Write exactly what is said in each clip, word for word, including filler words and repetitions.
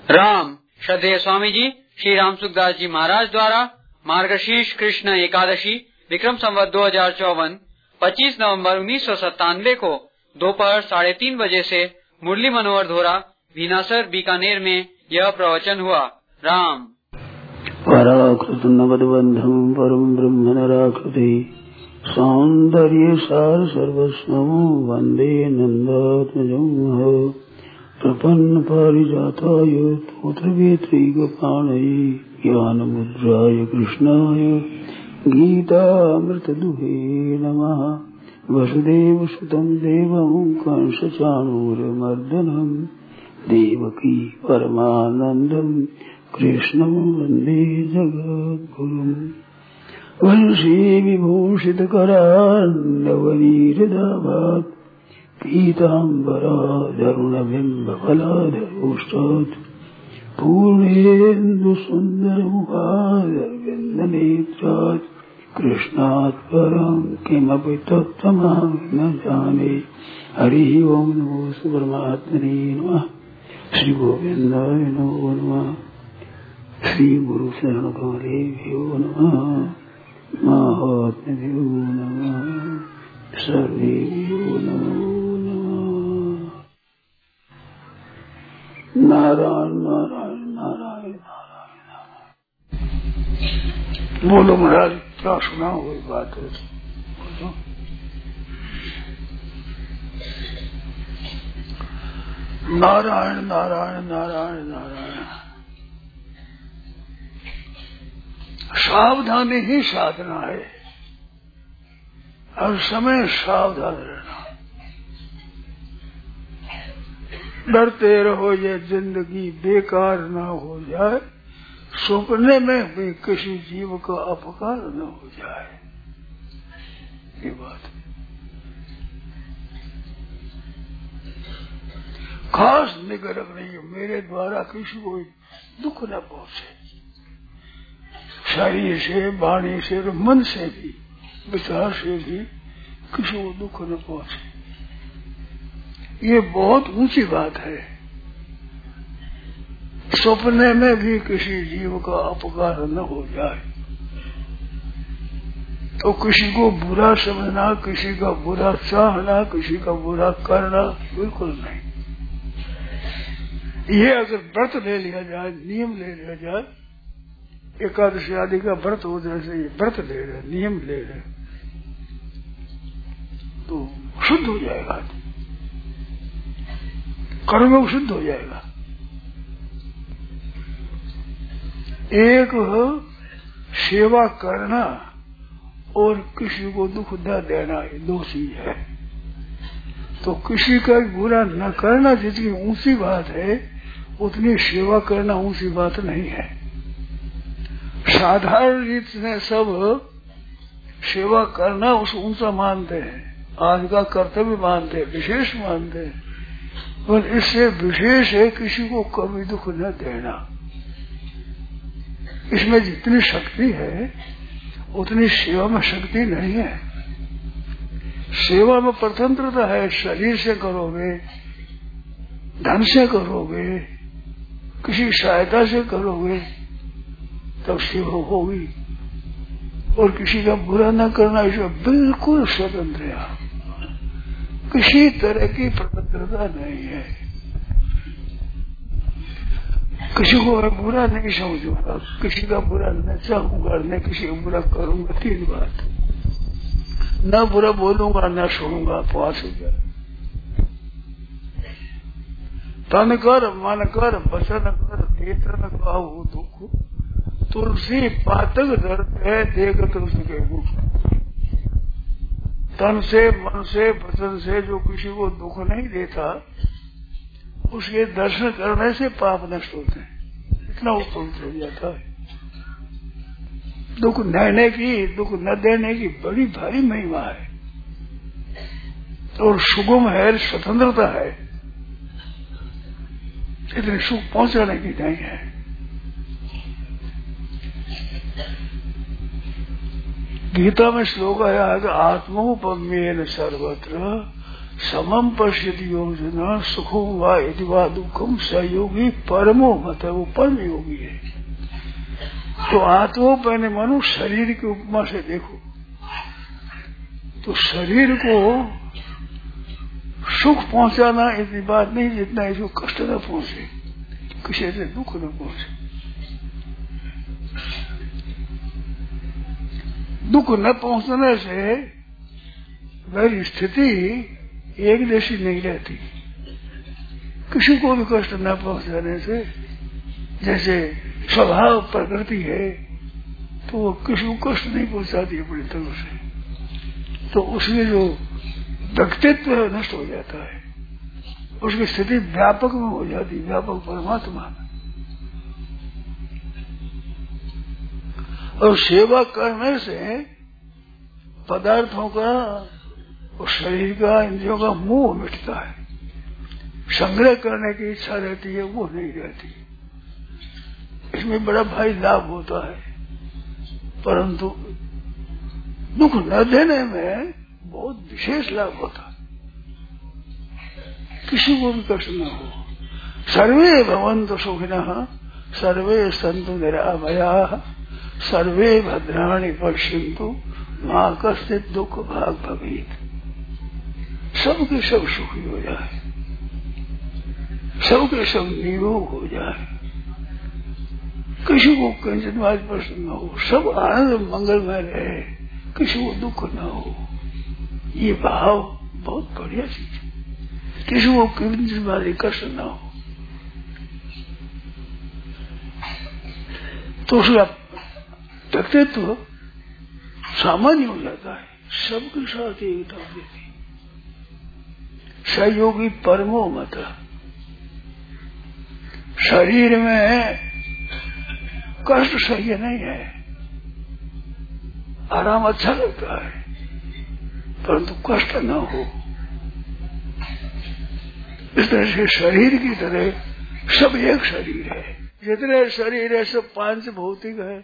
राम श्रद्धेय स्वामी जी श्री राम सुखदास जी महाराज द्वारा मार्गशीर्ष कृष्ण एकादशी विक्रम संवत दो हजार चौवन पच्चीस नवंबर उन्नीस सौ सत्तानवे को दोपहर साढ़े तीन बजे से मुरली मनोहर धोरा भीनासर बीकानेर में यह प्रवचन हुआ। राम पराकृत नवदबंधम परम ब्रह्म नराकृति सौंदर्य सार सर्वस्वं वंदे नंदात्मजं प्रपन्न पारिजाताय तोत्रवेत्रैकपाणये ज्ञानमुद्राय कृष्णाय गीतामृतदुहे नमः। वसुदेवसुतं देवं कंसचाणूरमर्दनं देवकी परमानन्दं कृष्णं वन्दे जगद्गुरुम्। वंशी विभूषितकरान्नवनीरदाभात् पीताम्बरादरुणबिम्बफलाधरोष्टात् पूर्णेन्दुसुन्दरमुखादरविन्दनेत्रात् कृष्णात् परं किमपि तत्त्वमहं न जाने। हरिः ओं नमो परमात्मने नमः। श्री गोविन्दाय नमो नमः। श्री गुरु शरणकमलेभ्यो नमः। महात्म्यो नमः। सर्वेभ्यो नमो नमः। नारायण नारायण नारायण नारायण। बोलो महाराज, क्या सुना हुई बात है? नारायण नारायण नारायण नारायण। सावधानी ही साधना है। हर समय सावधान रहना। डरते रहो ये जिंदगी बेकार ना हो जाए, सपने में भी किसी जीव का अपकार न हो जाए। ये बात खास निगाह रखनी है, मेरे द्वारा किसी को दुख न पहुंचे। शरीर से, वाणी से, मन से भी, विचार से भी किसी को दुख न पहुंचे। ये बहुत ऊंची बात है। सपने में भी किसी जीव का अपकार न हो जाए। तो किसी को बुरा समझना, किसी का बुरा चाहना, किसी का बुरा करना बिल्कुल नहीं। ये अगर व्रत ले लिया जाए, नियम ले लिया जाए, एकादशी आदि का व्रत हो जैसे ये व्रत ले रहे, नियम ले रहे, तो शुद्ध हो जाएगा। कर्म शुद्ध हो जाएगा। एक सेवा करना और किसी को दुख न देना, ये दो चीज है। तो किसी का बुरा न करना जितनी ऊंची बात है, उतनी सेवा करना ऊंची बात नहीं है। साधारण रीत से सब सेवा करना उस ऊंचा मानते हैं, आज का कर्तव्य मानते हैं, विशेष मानते हैं। पर इससे विशेष है किसी को कभी दुख न देना। इसमें जितनी शक्ति है उतनी सेवा में शक्ति नहीं है। सेवा में स्वतंत्रता है। शरीर से करोगे, धन से करोगे, किसी सहायता से करोगे तब सेवा होगी। और किसी का बुरा न करना, इसमें बिल्कुल स्वतंत्र है। किसी तरह की स्वतंत्रता नहीं है। किसी को मैं बुरा नहीं समझूंगा, किसी का बुरा न चाहूंगा, न किसी का बुरा करूंगा। तीन बात, न बुरा बोलूंगा, न सुनूंगा। पांच हो गया। तन कर, मन कर, वचन कर, नेत्र न काहू दुख, तुलसी पातक धरते देख तुलसी के मुख। तन से, मन से, वचन से जो किसी को दुख नहीं देता, उसके दर्शन करने से पाप नष्ट होते हैं। इतना वो पवित्र हो जाता है। दुख देने की, दुख न देने की बड़ी भारी महिमा है और सुगम है, स्वतंत्रता है। इतने सुख पहुंचाने की नहीं है। गीता में श्लोक आया है कि आत्मोपम्येन सर्वत्र समम पश्यति योजना सुखो वा यदि वा दुखम सहयोगी परमो मत है, वो परम योगी है। तो आत्मा पहले मनु शरीर की उपमा से देखो तो शरीर को सुख पहुंचाना इतनी बात नहीं जितना इसको कष्ट न पहुंचे, किसी से दुख न पहुंचे। दुख न पहुंचने से वह स्थिति एक जैसी नहीं रहती। किसी को भी कष्ट न पहुंचाने से, जैसे स्वभाव प्रकृति है तो वो किसी को कष्ट नहीं पहुंचाती अपनी तरफ से, तो उसमें जो व्यक्तित्व नष्ट हो जाता है, उसकी स्थिति व्यापक में हो जाती, व्यापक परमात्मा में। और सेवा करने से पदार्थों का और शरीर का, इंद्रियों का मोह मिटता है। संग्रह करने की इच्छा रहती है, वो नहीं रहती। इसमें बड़ा भाई लाभ होता है, परंतु दुख न देने में बहुत विशेष लाभ होता है। किसी को भी कष्ट न हो। सर्वे भवन्तु सुखिनः सर्वे सन्तु निरामयाः सर्वे भद्राणि पश्यन्तु मा कश्चित् दुख भाग भवेत्। सबके सब सुखी हो जाए, सबके सब निरोग हो जाए, किसी को किंचित बात प्रश्न न हो, सब आनंद मंगलमय रहे, किसी को दुख न हो। ये भाव बहुत बढ़िया चीज है। किसी को किंचित बात कष्ट न हो तो उसका व्यक्तित्व सामान्य हो जाता है, सबके साथ एकता देती। सहयोगी परमो मत। शरीर में कष्ट सही नहीं है, आराम अच्छा लगता है, परंतु कष्ट न हो। इस तरह से शरीर की तरह सब एक शरीर है। जितने शरीर है सब पांच भौतिक है।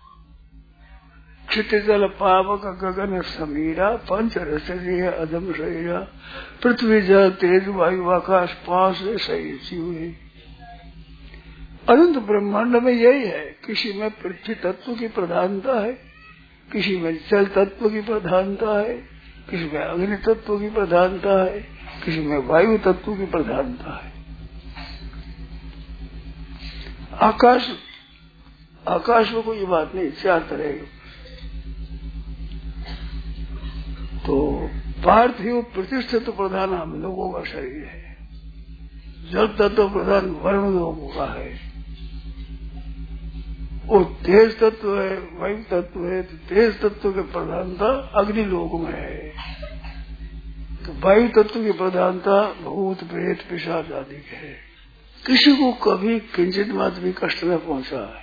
क्षितिजल पावक गगन समीरा पंच रसरी है अदम शरीरा। पृथ्वी जल तेज वायु आकाश पांच शरीर जीव है। अनंत ब्रह्मांड में यही है। किसी में पृथ्वी तत्व की प्रधानता है, किसी में जल तत्व की प्रधानता है, किसी में अग्नि तत्व की प्रधानता है, किसी में वायु तत्व की प्रधानता है। आकाश आकाश में कोई बात नहीं, चार तरह की। तो पार्थिव प्रतिष्ठित प्रधान हम लोगों का शरीर है, जल तत्व प्रधान वर्ण लोगों का है, वो तेज तत्व है, वायु तत्व है, तो तेज तत्व की प्रधानता अग्नि लोक में है। तो वायु तत्व की प्रधानता भूत प्रेत पिशाच आदि है। किसी को कभी किंचित मात्र भी कष्ट न पहुंचा है।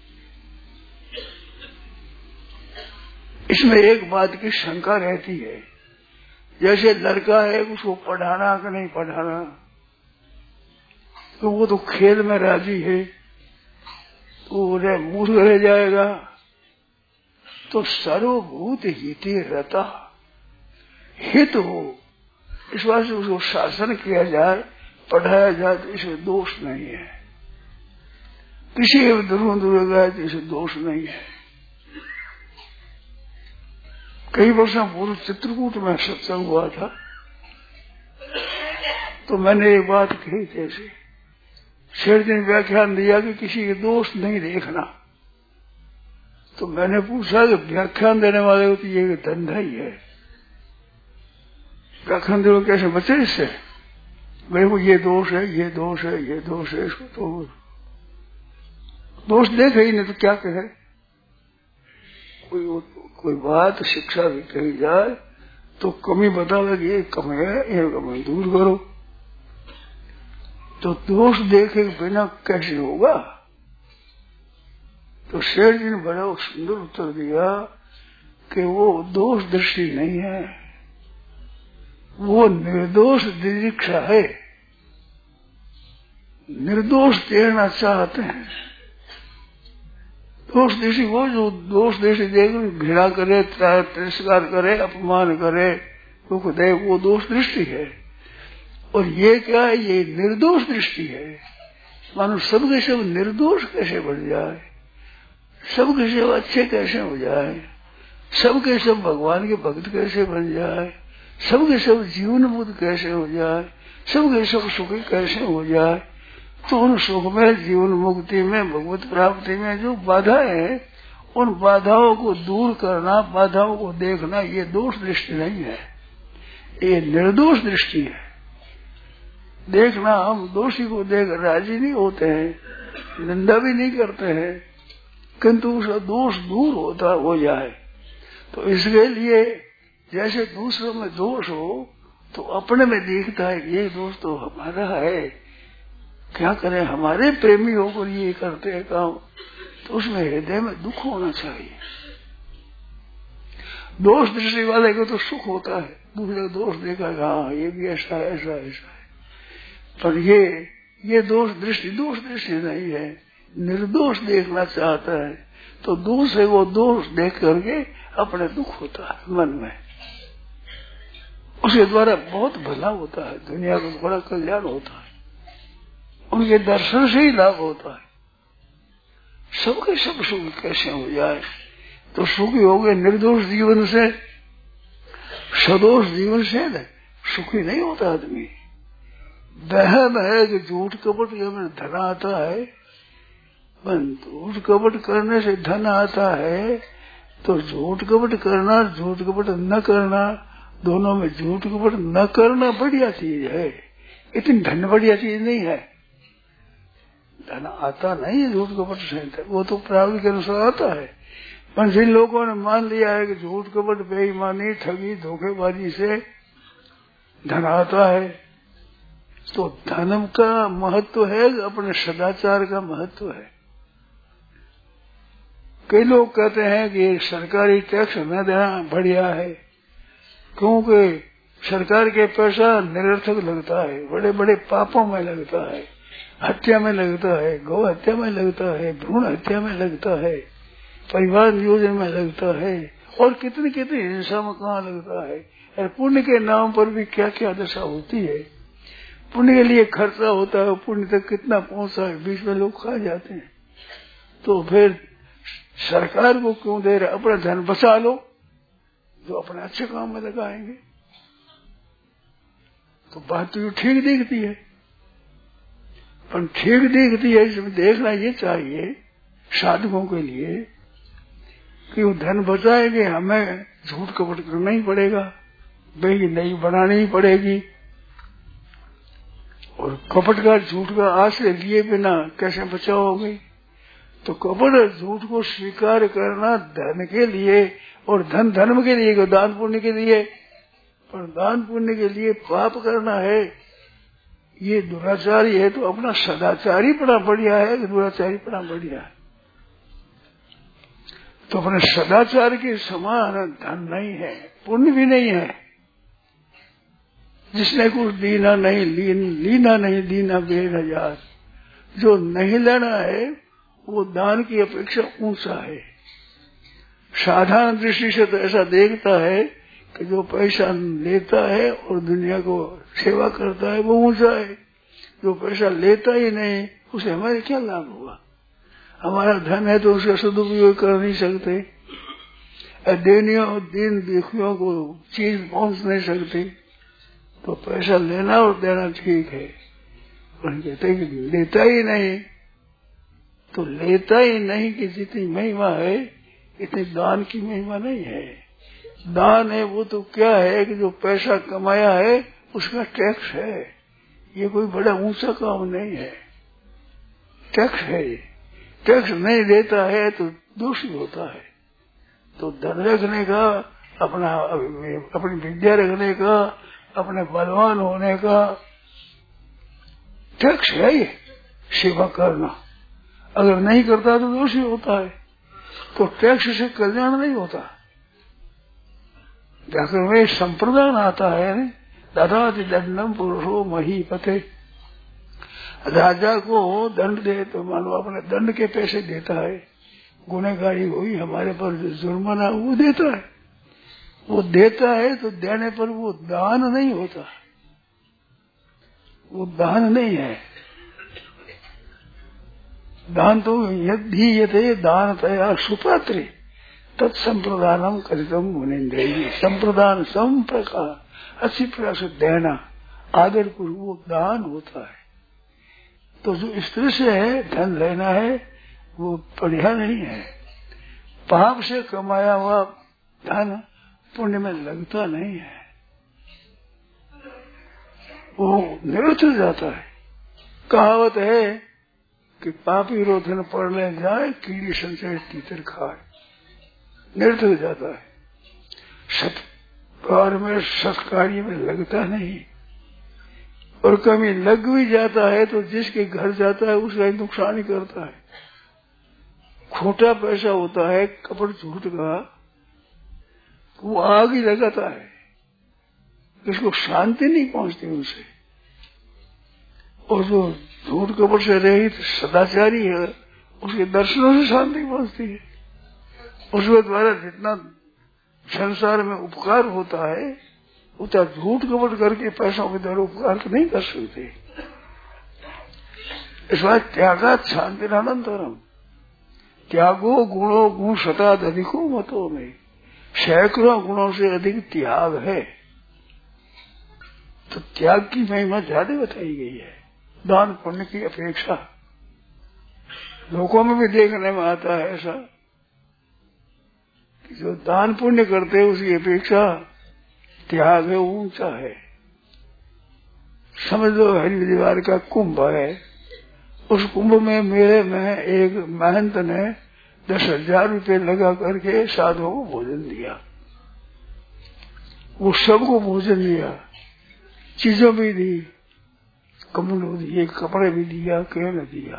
इसमें एक बात की शंका रहती है, जैसे लड़का है उसको पढ़ाना कि नहीं पढ़ाना, तो वो तो खेल में राजी है, तो उन्हें मूर्ख रह जाएगा। तो सर्वभूत हिते रहता हित हो, इस बात से उसको शासन किया जाए, पढ़ाया जाए, तो इसमें दोष नहीं है। किसी के दूर दूर गए तो इसमें दोष नहीं है। कई वर्षों पूर्व चित्रकूट में सत्संग हुआ था, तो मैंने एक बात कही थी ऐसे, शेर दिन व्याख्यान दिया कि किसी के दोष नहीं देखना। तो मैंने पूछा कि व्याख्यान देने वाले को तो ये धंधा ही है, व्याख्यान देने कैसे बचे इससे? मेरे को ये दोष है, ये दोष है, ये दोष है, इसको तो दोष देखे ही नहीं तो क्या कहे। कोई कोई बात शिक्षा भी कही जाए तो कमी बता लगे, ये कमी है, ये कमी दूर करो। तो दोष देखे बिना कैसे होगा? तो शेर जी ने बड़ा सुंदर उत्तर दिया कि वो दोष दृष्टि नहीं है, वो निर्दोष निरीक्षा है। निर्दोष देखना चाहते हैं। दोष दृष्टि वो जो दोष दृष्टि देख घृणा करे, तिरस्कार करे, अपमान करे, दुख दे, वो दोष दृष्टि है। और ये क्या है, ये निर्दोष दृष्टि है। मानो सब के सब निर्दोष कैसे बन जाए, सब के सब अच्छे कैसे हो जाए, सब के सब भगवान के भक्त कैसे बन जाए, सब के सब जीवन मुक्त कैसे हो जाए, सब के सब सुखी कैसे हो जाए। तो उन सुख में, जीवन मुक्ति में, भगवत प्राप्ति में जो बाधा है, उन बाधाओं को दूर करना, बाधाओं को देखना, ये दोष दृष्टि नहीं है, ये निर्दोष दृष्टि है। देखना, हम दोषी को देख राजी नहीं होते हैं, निंदा भी नहीं करते हैं, किंतु उसका दोष दूर होता हो जाए। तो इसके लिए जैसे दूसरों में दोष हो तो अपने में दिखता है ये दोष तो हमारा है, क्या करें, हमारे प्रेमी होकर ये करते हैं काम, तो उसमें हृदय में दुख होना चाहिए। दोष दृष्टि वाले को तो सुख होता है, दूसरे दोष देखा, हाँ ये भी ऐसा ऐसा ऐसा है, पर ये ये दोष दृष्टि दोष दृष्टि नहीं है, निर्दोष देखना चाहता है। तो दूसरे को दोष देख करके अपने दुख होता है मन में, उसके द्वारा बहुत भला होता है, दुनिया को बड़ा कल्याण होता है, उनके दर्शन से ही लाभ होता है। सबके सब सुख कैसे हो जाए, तो सुखी हो गए निर्दोष जीवन से, सदोष जीवन से न सुखी नहीं होता आदमी। वहम है कि झूठ कपट के में धन आता है, झूठ कपट करने से धन आता है, तो झूठ कपट करना, झूठ कपट न करना, दोनों में झूठ कपट न करना बढ़िया चीज है, इतनी धन बढ़िया चीज नहीं है। धन आता नहीं है झूठ कपट से, वो तो प्रारब्ध के अनुसार आता है। पर जिन लोगों ने मान लिया है कि झूठ कपट, बेईमानी, ठगी, धोखेबाजी से धन आता है, तो धर्म का महत्व है, अपने सदाचार का महत्व है। कई लोग कहते हैं कि सरकारी टैक्स न देना बढ़िया है, क्योंकि सरकार के पैसा निरर्थक लगता है, बड़े बड़े पापों में लगता है, हत्या में लगता है, गौ हत्या में लगता है, भ्रूण हत्या में लगता है, परिवार नियोजन में लगता है, और कितनी कितनी हिंसा में कहाँ लगता है। और पुण्य के नाम पर भी क्या क्या दशा होती है, पुण्य के लिए खर्चा होता है, पुण्य तक कितना पहुंचा है, बीच में लोग खा जाते हैं। तो फिर सरकार को क्यों दे रहे, अपना धन बचा लो जो अपने अच्छे काम में लगाएंगे। तो बात तो ठीक दिखती है, पर ठीक दिखती है, इसमें देखना ये चाहिए साधकों के लिए कि वो धन बचाएंगे, हमें झूठ कपट करना ही पड़ेगा, बेगी नहीं बनानी ही पड़ेगी। और कपट का, झूठ का आश्रय लिए बिना कैसे बचाओगे। तो कपट और झूठ को स्वीकार करना धन के लिए, और धन धर्म के लिए, दान पुण्य के लिए, पर दान पुण्य के लिए पाप करना है, ये दुराचारी है। तो अपना सदाचारी पड़ा बढ़िया है कि दुराचारी पड़ा बढ़िया है। तो अपने सदाचार के समान धन नहीं है, पुण्य भी नहीं है। जिसने कुछ दीना नहीं, लीन, लीना नहीं दीना बेन हजार, जो नहीं लेना है वो दान की अपेक्षा ऊंचा है। साधारण दृष्टि से तो ऐसा देखता है कि जो पैसा लेता है और दुनिया को सेवा करता है वो ऊंचा है, जो पैसा लेता ही नहीं उसे हमारे क्या लाभ हुआ। हमारा धन है तो उसका सदुपयोग कर नहीं सकते, देनियों दिन देखियों को चीज पहुंच नहीं सकती, तो पैसा लेना और देना ठीक है। पर कहते हैं कि लेता ही नहीं, तो लेता ही नहीं कि जितनी महिमा है इतनी दान की महिमा नहीं है। दान है वो तो क्या है कि जो पैसा कमाया है उसका टैक्स है, ये कोई बड़ा ऊंचा काम नहीं है, टैक्स है। ये टैक्स नहीं देता है तो दोषी होता है। तो धन रखने का, अपना अपनी विद्या रखने का, अपने बलवान होने का टैक्स है ये, सेवा करना। अगर नहीं करता तो दोषी होता है। तो टैक्स से कल्याण नहीं होता। व्याकरण में संप्रदान आता है, ददाति दंडम पुरुषो महीपते, राजा को दंड दे तो मानो अपने दंड के पैसे देता है। गुनहगारी हुई हमारे पर जुर्माना वो देता है, वो देता है तो देने पर वो दान नहीं होता। वो दान नहीं है। दान तो यदि यथे दान तया सुपात्रे तत्संप्रदानम करितम मुनिंद्रेयी। संप्रदान सम प्रकार अच्छी प्रकार से देना आदर पूर्वक वो दान होता है। तो जो स्त्री से है धन लेना है वो बढ़िया नहीं है। पाप से कमाया हुआ धन पुण्य में लगता नहीं है, वो निरुद्ध हो जाता है। कहावत है कि पापी रोधन पड़ने जाए कीड़ी संचय तीतर खाए, निरुद्ध हो जाता है। सत कार्य में सत कार्य में लगता नहीं, और कभी लग भी जाता है तो जिसके घर जाता है उसका नुकसान ही करता है। खोटा पैसा होता है कपट झूठ का, वो आग ही लगाता है, इसको शांति नहीं पहुंचती उनसे। और जो झूठ कपट से रहित सदाचारी है उसके दर्शनों से शांति पहुंचती है। उसके द्वारा जितना संसार में उपकार होता है उतना झूठ कपट करके पैसों के द्वारा उपकार तो नहीं कर सकते। इस बात त्यागा शांति अनंतरम, त्यागो गुणों गुण शताद अधिको मतों में, सैकड़ों गुणों से अधिक त्याग है। तो त्याग की महिमा ज्यादा बताई गई है दान पुण्य की अपेक्षा। लोगों में भी देखने में आता है ऐसा कि जो दान पुण्य करते हैं उसकी अपेक्षा त्याग है ऊंचा है। समझ लो हरि दीवार का कुंभ है, उस कुंभ में मेले में एक महंत ने दस हजार रुपये लगा करके साधुओं को भोजन दिया। वो सबको भोजन दिया, चीजों भी दी, कमल दिए, कपड़े भी दिया, केन दिया।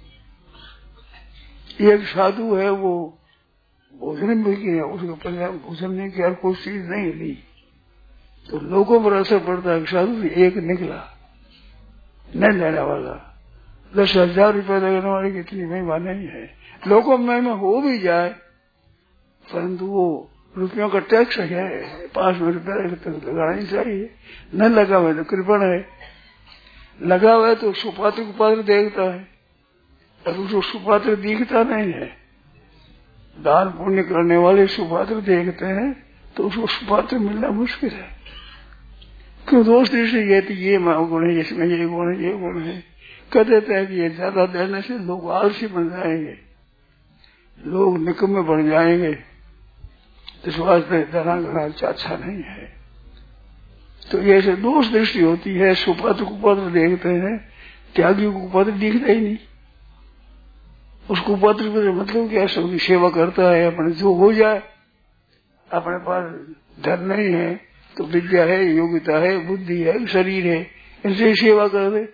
एक साधु है वो भोजन भी किया, उसके परिणाम भोजन नहीं किया, कोई चीज नहीं ली। तो लोगों पर असर पड़ता है। साधु एक निकला नहीं लेने वाला, दस हजार रुपये लगने वाले की इतनी महिमा नहीं है। लोगों में महिमा हो भी जाए परंतु वो रुपयों का टैक्स है, पांच में रुपया लगाना ही चाहिए। न लगा हुआ तो कृपण है, लगा हुआ है तो सुपात्र कुपात्र देखता है, और उसको सुपात्र दिखता नहीं है। दान पुण्य करने वाले सुपात्र देखते हैं तो उसको सुपात्र मिलना मुश्किल है। क्यों? दोष दृष्टि ये ये गुण है, इसमें ये गुण है, ये गुण है। कह देते हैं कि ये ज्यादा देने से लोग आलसी बन जाएंगे, लोग निकम्मे बन जाएंगे। इस वास्ते देना घना अच्छा नहीं है। तो ये ऐसे दोष दृष्टि होती है। सुपात्र कुपात्र देखते हैं, त्यागी कुपात्र दिखता ही नहीं। उस कुपात्र पर मतलब क्या? सबकी सेवा करता है, अपने जो हो जाए। अपने पास धन नहीं है तो विद्या है, योग्यता है, बुद्धि है, शरीर है, इनसे ही सेवा कर दे।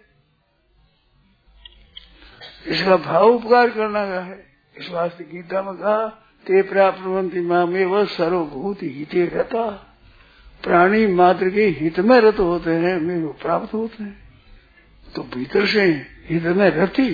इसका भाव उपकार करना का है। इस वास्ते गीता में कहा ते प्राप्त मामे व सर्वभूत हिते रहता। प्राणी मात्र के हित में रत होते हैं, मेरे को प्राप्त होते हैं। तो भीतर से हित में रति,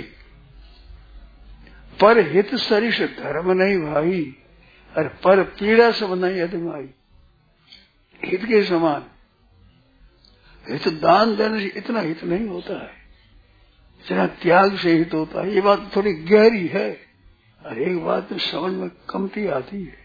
पर हित सरिष धर्म नहीं भाई, और पर पीड़ा सब नहीं अदमाई। हित के समान हित दान देने से इतना हित नहीं होता है जितना त्याग से हित होता है। ये बात थोड़ी गहरी है और एक बात में समझ में कमती आती है,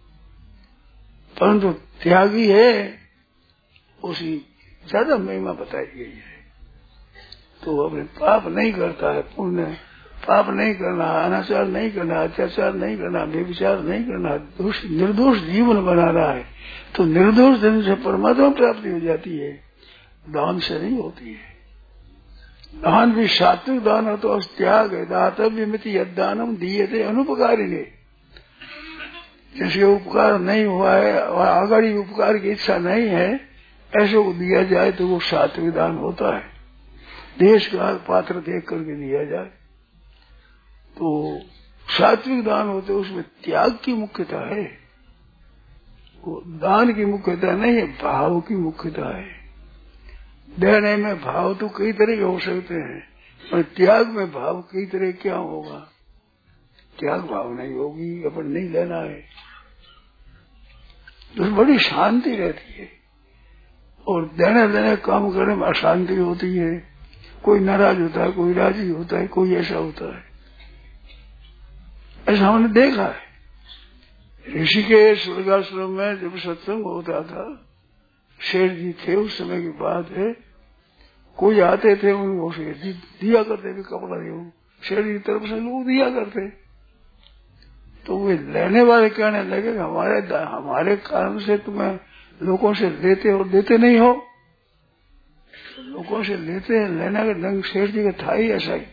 परंतु त्यागी है उसकी ज्यादा महिमा बताई गई है। तो अपने पाप नहीं करता है, पुण्य पाप नहीं करना, अनाचार नहीं करना, अत्याचार नहीं करना, व्यभिचार नहीं करना, दोष निर्दोष जीवन बनाना है। तो निर्दोष जन से परमात्मा प्राप्ति हो जाती है, दान से नहीं होती है। दान भी सात्विक दान हो तो त्याग है। दातव्य मिति यदानम दीयते अनुपकारिणे। जैसे उपकार नहीं हुआ है और आगाड़ी उपकार की इच्छा नहीं है, ऐसे को दिया जाए तो वो सात्विक दान होता है। देश का पात्र देख करके दिया जाए तो सात्विक दान होते, उसमें त्याग की मुख्यता है। वो दान की मुख्यता नहीं है, भाव की मुख्यता है। देने में भाव तो कई तरह के हो सकते हैं, पर त्याग में भाव कई तरह क्या होगा? त्याग भाव नहीं होगी, अपन नहीं लेना है, तो बड़ी शांति रहती है। और देने देने काम करने में अशांति होती है, कोई नाराज होता है, कोई राजी होता है, कोई ऐसा होता है। ऐसा हमने देखा है। ऋषिकेश स्वर्गाश्रम में जब सत्संग होता था, शेर जी थे उस समय की बात है, कोई आते थे उनको शेर जी दिया करते थे कपड़ा, जो शेर जी तरफ से लोग दिया करते। तो वे लेने वाले कहने लगे हमारे हमारे कारण से तुम्हें लोगों से लेते और देते नहीं हो। लोगों से लेते हैं, लेने का ढंग शेर जी का था ही ऐसा ही।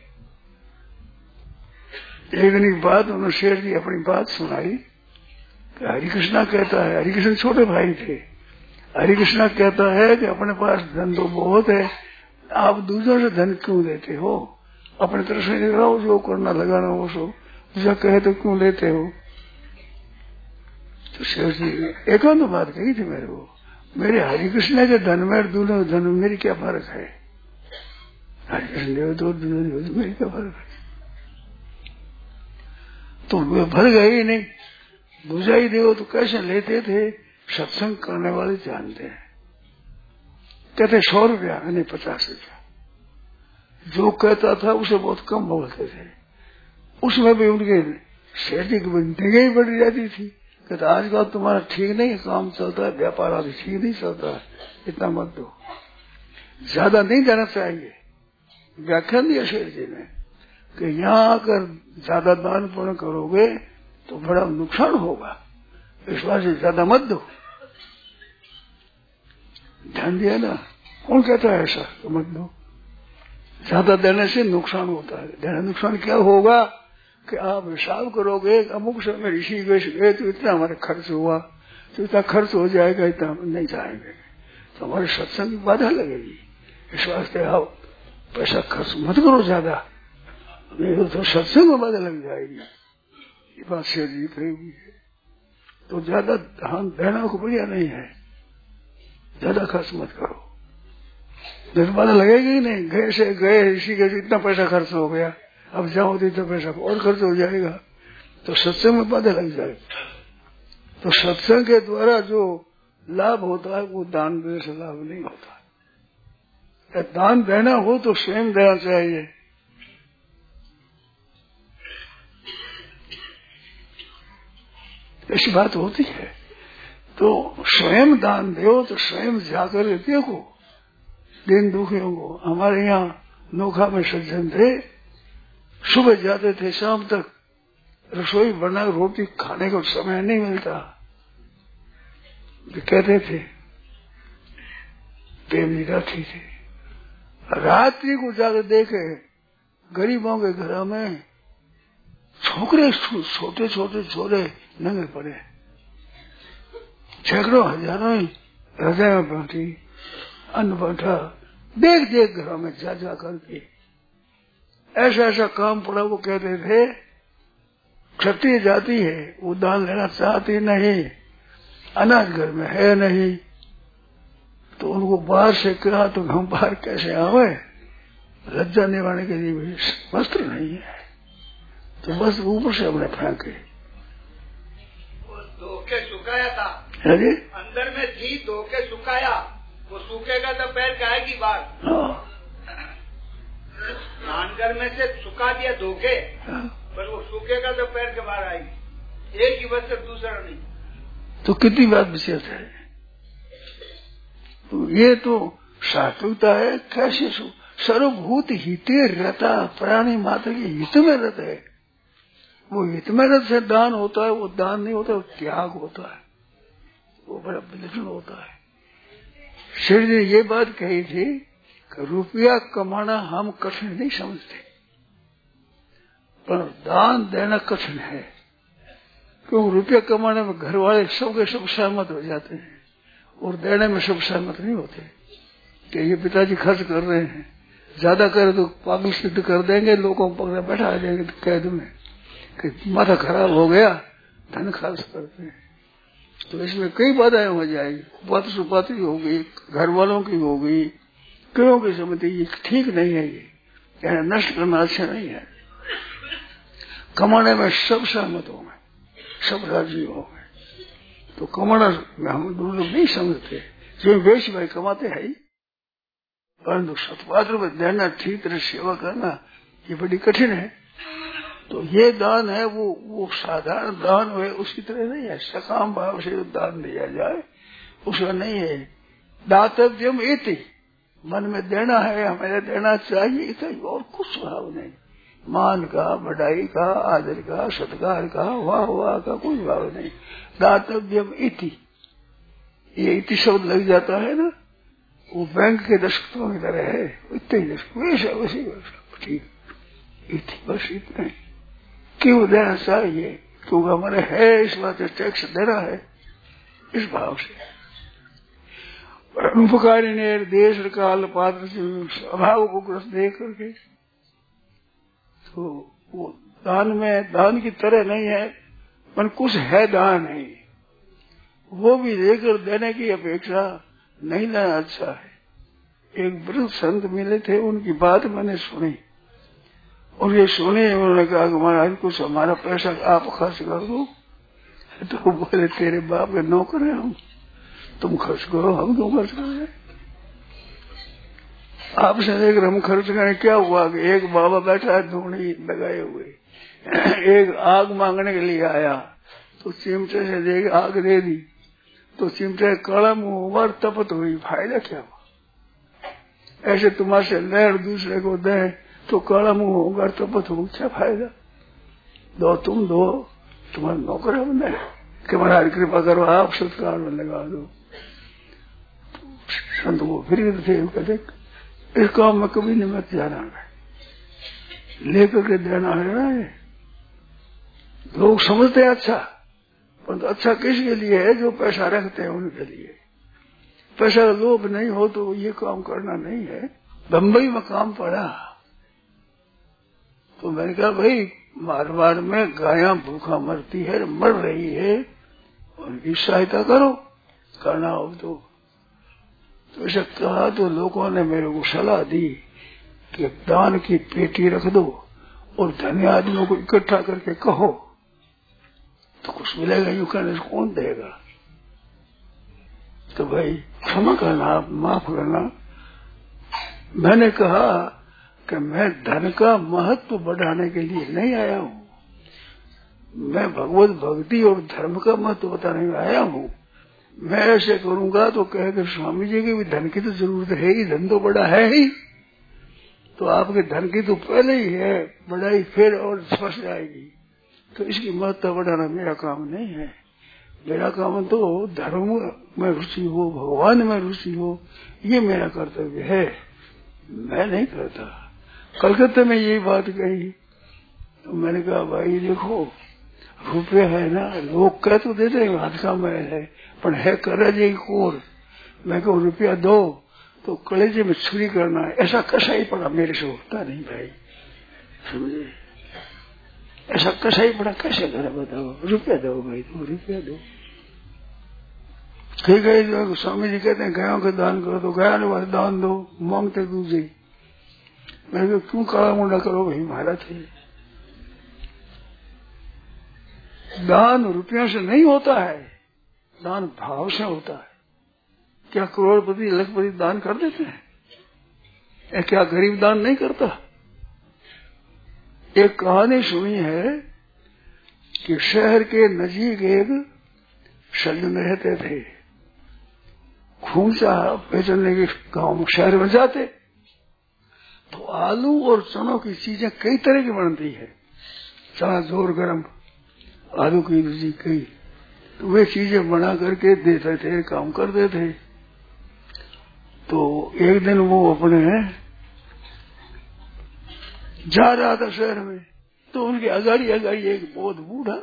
एक दिन की बात उन्होंने शेर जी अपनी बात सुनाई कि हरिकृष्णा कहता है, हरिकृष्ण छोटे भाई थे, हरिकृष्णा कहता है कि अपने पास धन तो बहुत है, आप दूसरों से धन क्यों लेते हो? अपने तरफ से लगाओ, जो करना लगाना हो सो, दूसरा कहे तो क्यों लेते हो? तो शेर जी एक तो बात कही थी मेरे को, मेरे हरिकृष्ण के धन में दूल्हे धन में मेरी क्या फर्क है? हरिकृष्ण देव तो मेरी क्या फर्क है? तो वे भर गए ही नहीं। बुझाई देव तो कैसे लेते थे? सत्संग करने वाले जानते हैं। कहते सौ रुपया नहीं पचास रुपया, जो कहता था उसे बहुत कम बोलते थे। उसमें भी उनके शेर जी की निगाह बढ़ जाती थी। कहते आजकल तुम्हारा ठीक नहीं काम चलता है, व्यापार आदि ठीक नहीं चलता है, इतना मत दो, ज्यादा नहीं देना चाहिए। व्याख्यान दिया शेर जी ने कि यहाँ आकर ज्यादा दान पुण्य करोगे तो बड़ा नुकसान होगा, इस बात से ज्यादा मत दो। ध्यान दिया ना? कौन कहता है ऐसा तो मत दो, ज्यादा देने से नुकसान होता है। देने नुकसान क्या होगा कि आप हिसाब करोगे, अमुक समय ऋषिकेश गए तो इतना हमारा खर्च हुआ, तो इतना खर्च हो जाएगा, इतना हम नहीं जाएंगे, तो हमारे सत्संग की बाधा लगेगी। इस वास्ते आप पैसा खर्च मत करो ज्यादा, नहीं तो सत्संग में बाधा लग जाएगी। ये बात शेर जी कही हुई है। तो ज्यादा धान देना को बढ़िया नहीं है, ज्यादा खर्च मत करो, जब बाधा लगेगी ही नहीं। गए से गए ऋषिकेश इतना पैसा खर्च हो गया, अब जाओ तो इतना पैसा और खर्च हो जाएगा, तो सत्संग में बाधा लग जाएगी। तो सत्संग के द्वारा जो लाभ होता है वो दान देने से लाभ नहीं होता। दान देना हो तो स्वयं देना चाहिए। ऐसी बात होती है तो स्वयं दान दो, तो स्वयं जाकर देखो दिन दुखियों को। हमारे यहाँ नोखा में सज्जन थे, सुबह जाते थे, शाम तक रसोई बना, रोटी खाने को समय नहीं मिलता। कहते थे प्रेम निराठी थे, रात्रि को जाकर देखे गरीबों के घर में छोकरे छोटे छोटे छोरे नंगे पड़े, सैकड़ों हजारों हृदय में बैठी अन्न बैठा, देख देख घरों में जा जा करके ऐसा ऐसा काम पड़ा। वो कहते थे क्षत्रिय जाति है, वो दान लेना चाहती नहीं, अनाज घर में है नहीं, तो उनको बाहर से कहा तो हम बाहर कैसे आवे, लज्जा निवारने के लिए भी वस्त्र नहीं है, तो बस ऊपर से हमने फेंके। धोके सुखाया था, अरे अंदर में थी, धोके सुखाया, वो सूखेगा तो पैर जाएगी बाहर। धानगर में से सुखा दिया धोके, पर वो सूखेगा तो पैर के बाहर आएगी, एक ही वस्त्र दूसरा नहीं। तो कितनी बात विशेष है। तो ये तो सात्विकता है। कैसे सर्वभूत हिते रहता, प्राणी मात्र के हित में रहता है। वो हित में रत से दान होता है, वो दान नहीं होता, वो त्याग होता है, वो बड़ा विलक्षण होता है। श्री जी ने ये बात कही थी कि रुपया कमाना हम कठिन नहीं समझते, पर दान देना कठिन है। क्योंकि रुपया कमाने में घर वाले सबके सब सहमत हो जाते हैं, और देने में सब सहमत नहीं होते कि ये पिताजी खर्च कर रहे हैं, ज्यादा करे तो पागल सिद्ध कर देंगे, लोगों को पकड़े बैठा देंगे कैद में कि माथा खराब हो गया, धन खर्च करते हैं। तो इसमें कई बाधाएं हो जाएगी, बात सुपाती होगी, घर वालों की होगी, क्यों की समझते ये ठीक नहीं है, ये यानी नष्ट करना अच्छा नहीं है। कमाने में सब सहमत हो गए, सब राजी हो गए, तो कमाना हम दोनों लोग नहीं समझते, जो वेश भाई कमाते हैं। परंतु सतपात्र में देना, ठीक तरह सेवा करना, ये बड़ी कठिन है। तो ये दान है वो वो साधारण दान है, उसी तरह नहीं है। सकाम भाव से दान दिया जाए उसका नहीं है। दातव्यम इति, मन में देना है, हमें देना चाहिए, इतना और कुछ भाव नहीं। मान का, बढ़ाई का, आदर का, सत्कार का, वाह वाह का कोई भाव नहीं। दातव्यम इति, ये इति शब्द लग जाता है ना, वो बैंक के दस्तखतों की तरह है, इतने ही दस्तखत, वैसा वैसे वैसा ठीक इति, बस इतना। क्यों देना चाहिए? क्योंकि हमारे है इस बात टैक्स देना है, इस भाव से। उपकारी ने देश काल पात्र से अभाव को ग्रस्त देख करके, तो वो दान में दान की तरह नहीं है, पर कुछ है दान है, वो भी देकर देने की अपेक्षा नहीं देना अच्छा है। एक वृद्ध संत मिले थे, उनकी बात मैंने सुनी, और ये सुने उन्होंने कहा कि महाराज कुछ हमारा पैसा आप खर्च कर दो। तो बोले तेरे बाप के नौकर हैं हम, तुम खर्च करो, हम क्यों खर्च करें? आपसे लेकर हम खर्च करें, क्या हुआ कि एक बाबा बैठा है धूनी लगाए हुए, एक आग मांगने के लिए आया, तो चिमटे से देख आग दे दी, तो चिमटे काला मुंह हुआ, तपत हुई, फायदा क्या हुआ? ऐसे तुम्हारे से लहर दूसरे को दे तो काला मुंह होगा, तपत हो, क्या फायदा? दो तुम दो, तुम्हारा नौकर है बंदा कि महाराज कृपा करो आप सत्कार में लगा दो। संत वो फिर थे, कहते इस काम में कभी नहीं मत जाना है, लेकर के देना है ना। ये लोग समझते हैं अच्छा, परंतु अच्छा किसके लिए है? जो पैसा रखते हैं उनके लिए। पैसा लोभ नहीं हो तो ये काम करना नहीं है। बम्बई में काम पड़ा, तो मैंने कहा भाई मारवाड़ में गायां भूखा मरती है, मर रही है, उनकी सहायता करो, करना हो तो। तो ऐसा कहा तो लोगों ने मेरे को सलाह दी कि दान की पेटी रख दो और धनी आदमियों को इकट्ठा करके कहो तो कुछ मिलेगा, यूं कहने से कौन देगा? तो भाई क्षमा करना, आप माफ करना। मैंने कहा कि मैं धन का महत्व बढ़ाने के लिए नहीं आया हूँ, मैं भगवत भक्ति और धर्म का महत्व बताने में आया हूँ। मैं ऐसे करूंगा तो कहेगा स्वामी जी की भी धन की तो जरूरत है ही, धन तो बड़ा है ही, तो आपके धन की तो पहले ही है, बढ़ाई फिर और फंस जाएगी। तो इसकी महत्व बढ़ाना मेरा काम नहीं है। मेरा काम तो धर्म में रुचि हो, भगवान में रुचि हो, ये मेरा कर्तव्य है, मैं नहीं करता। कलकत्ते में यही बात कही तो मैंने कहा भाई देखो रुपये है ना, लोग कह तो देते हैं हाथ का मैल है, पर है कलेजे की कोर। मैं कहूँ रुपया दो तो कलेजे में छुरी करना है, ऐसा कसाई पड़ा मेरे से होता नहीं भाई, समझे? ऐसा कसाई पड़ा कैसे करे बताओ? रुपया दो भाई, तो रुपया दो। ठीक है, जो स्वामी जी कहते हैं गायों का दान करो तो गायों ने वाले दान दो, मांगते दूसरे। मैं कहा क्यों काला मुंडा करो भाई महाराज? दान रुपयों से नहीं होता है, दान भाव से होता है। क्या करोड़पति लखपति दान कर देते हैं? या क्या गरीब दान नहीं करता? एक कहानी सुनी है कि शहर के नजीक एक सज्जन रहते थे, खूंचा बेचने के गांव में शहर में जाते तो आलू और चनों की चीजें कई तरह की बनती है, चना जोर गरम, आलू की रुचि कई, तो वे चीजें बना करके देते थे, काम करते थे। तो एक दिन वो अपने जा रहा था शहर में, तो उनके अगाड़ी अगाड़ी एक बहुत बूढ़ा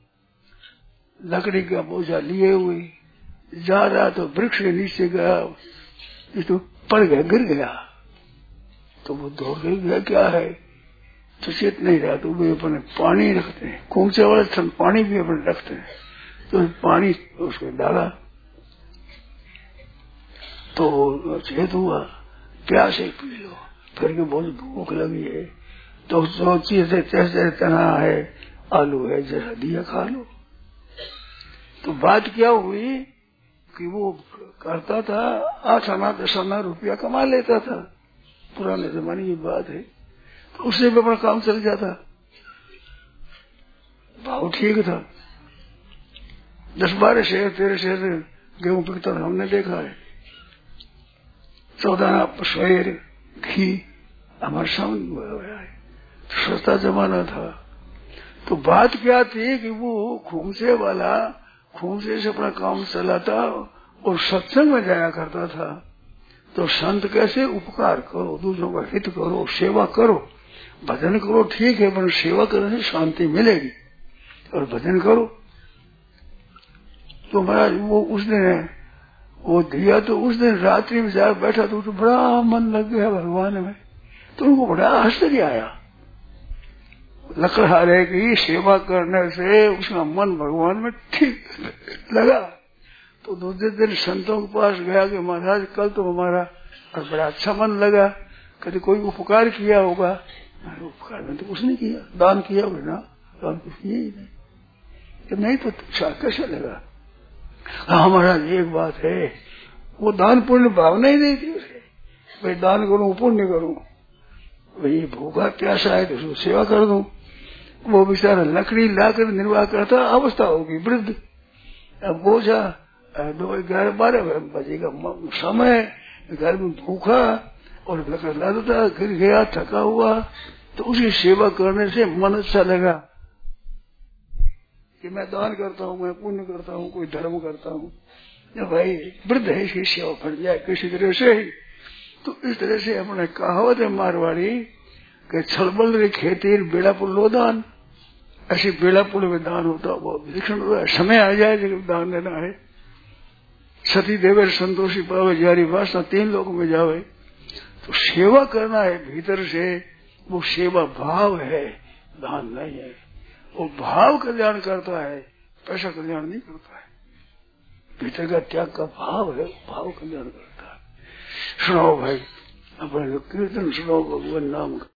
लकड़ी का बोझा लिए हुए जा रहा, तो वृक्ष के नीचे गया तो पड़ गया, गिर गया। तो वो दौड़ के गया, क्या है? तो चेत नहीं रहा, तो वे अपने पानी रखते हैं, खूंचे वाले ठंड पानी भी अपने रखते हैं, तो पानी उसको डाला तो चेत हुआ, प्यास है पी लो, फिर के बहुत भूख लगी है, तो सोचिए जैसे तना है, आलू है, जरा दिया खा लो। तो बात क्या हुई कि वो करता था आठ आना दस आना रुपया कमा लेता था, पुराने जमाने की बात है। तो उससे भी अपना काम चल जाता, भाव ठीक था। दस बारह शेर तेरह शेर गेहूं बिकता हमने देखा है। चौदह शेर घी हमारे सामने हुआ है। तो सस्ता जमाना था। तो बात क्या थी कि वो खूंसे वाला खूंसे से अपना काम चलाता और सत्संग में जाया करता था। तो संत कैसे उपकार करो, दूसरों का हित करो, सेवा करो, भजन करो, ठीक है, पर सेवा करने से शांति मिलेगी और भजन करो। तो महाराज वो उस दिन वो दिया, तो उस दिन रात्रि में जाकर बैठा तो, तो बड़ा मन लग गया भगवान में। तो उनको बड़ा आश्चर्य आया, लकड़हारे की सेवा करने से उसका मन भगवान में ठीक लगा। तो दूसरे दिन संतों के पास गया कि महाराज कल तो हमारा और बड़ा अच्छा मन लगा, कभी कोई उपकार किया होगा? उपकार में तो कुछ नहीं किया, दान किया होगा ना, दान कुछ किया ही नहीं। कि नहीं तो अच्छा कैसे लगा? हाँ महाराज एक बात है, वो दान पुण्य भावना ही नहीं थी उसे, भाई दान करूं पुण्य करूं, भाई भूखा प्यासा है तो उसको सेवा कर दूं। वो बेचारा लकड़ी लाकर निर्वाह करता, अवस्था होगी वृद्ध, अब बोझा दो ग्यारह बारह बजे का समय, घर में भूखा और लकड़ लाता, गिर गया थका हुआ। तो उसकी सेवा करने से मन अच्छा लगा कि मैं दान करता हूँ, मैं पुण्य करता हूँ, कोई धर्म करता हूँ, भाई वृद्ध है इसकी सेवा फट जाए किसी तरह से ही। तो इस तरह से अपने कहावत है मारवाड़ी कि छलबल रे खेती बेड़ापुर लो दान, ऐसे बेड़ापुर में दान होता वो विलक्षण समय आ जाए जब दान देना है। सती देवे संतोषी पावे जारी वासना तीन लोगों में जावे। तो सेवा करना है भीतर से, वो सेवा भाव है, दान नहीं है। वो भाव कल्याण करता है, पैसा कल्याण नहीं करता है। भीतर का त्याग का भाव है, भाव कल्याण करता है। सुनाओ भाई अपने कीर्तन सुनाओ भगवान नाम का।